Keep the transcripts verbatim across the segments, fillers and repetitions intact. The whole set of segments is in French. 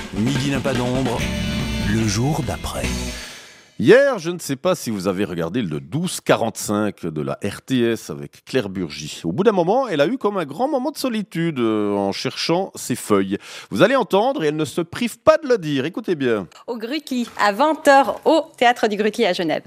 Midi n'a pas d'ombre, le jour d'après. Hier, je ne sais pas si vous avez regardé le douze quarante-cinq de la R T S avec Claire Burgy. Au bout d'un moment, elle a eu comme un grand moment de solitude euh, en cherchant ses feuilles. Vous allez entendre et elle ne se prive pas de le dire. Écoutez bien. Au Grutli, à vingt heures au Théâtre du Grutli à Genève.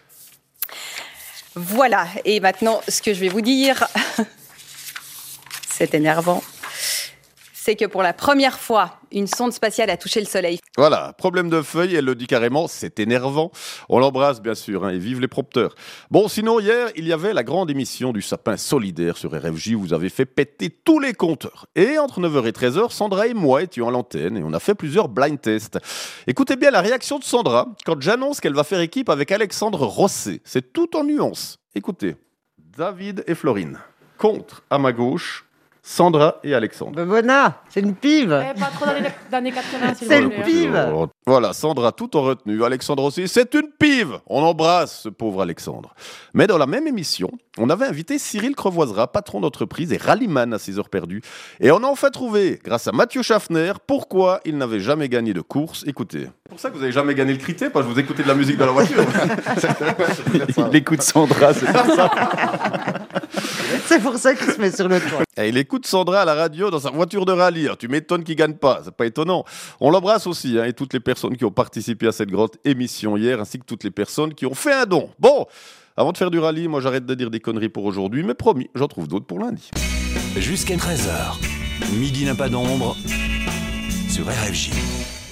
Voilà, et maintenant, ce que je vais vous dire, c'est énervant, c'est que pour la première fois, une sonde spatiale a touché le Soleil. Voilà, problème de feuilles, elle le dit carrément, c'est énervant. On l'embrasse bien sûr, hein, et vive les prompteurs. Bon, sinon hier, il y avait la grande émission du sapin solidaire sur R F J, vous avez fait péter tous les compteurs. Et entre neuf heures et treize heures, Sandra et moi étions à l'antenne et on a fait plusieurs blind tests. Écoutez bien la réaction de Sandra quand j'annonce qu'elle va faire équipe avec Alexandre Rosset. C'est tout en nuances. Écoutez, David et Florine. Contre, à ma gauche, Sandra et Alexandre. Ben voilà, c'est une pive. Eh, pas trop d'années, d'années quatre-vingts, s'il C'est vous une plaît. pive. Voilà, Sandra tout en retenue. Alexandre aussi, c'est une pive. On embrasse ce pauvre Alexandre. Mais dans la même émission, on avait invité Cyril Crevoisera, patron d'entreprise et rallyman à ses heures perdues. Et on a enfin trouvé, grâce à Mathieu Schaffner, pourquoi il n'avait jamais gagné de course. Écoutez. C'est pour ça que vous n'avez jamais gagné le critère, parce que vous écoutez de la musique dans la voiture. Il écoute Sandra, c'est pour ça. C'est pour ça qu'il se met sur le toit. Et il écoute Sandra à la radio dans sa voiture de rallye. Tu m'étonnes qu'il gagne pas, c'est pas étonnant. On l'embrasse aussi, hein, et toutes les personnes qui ont participé à cette grande émission hier, ainsi que toutes les personnes qui ont fait un don. Bon, avant de faire du rallye, moi j'arrête de dire des conneries pour aujourd'hui, mais promis, j'en trouve d'autres pour lundi. Jusqu'à treize heures, Midi n'a pas d'ombre sur R F J.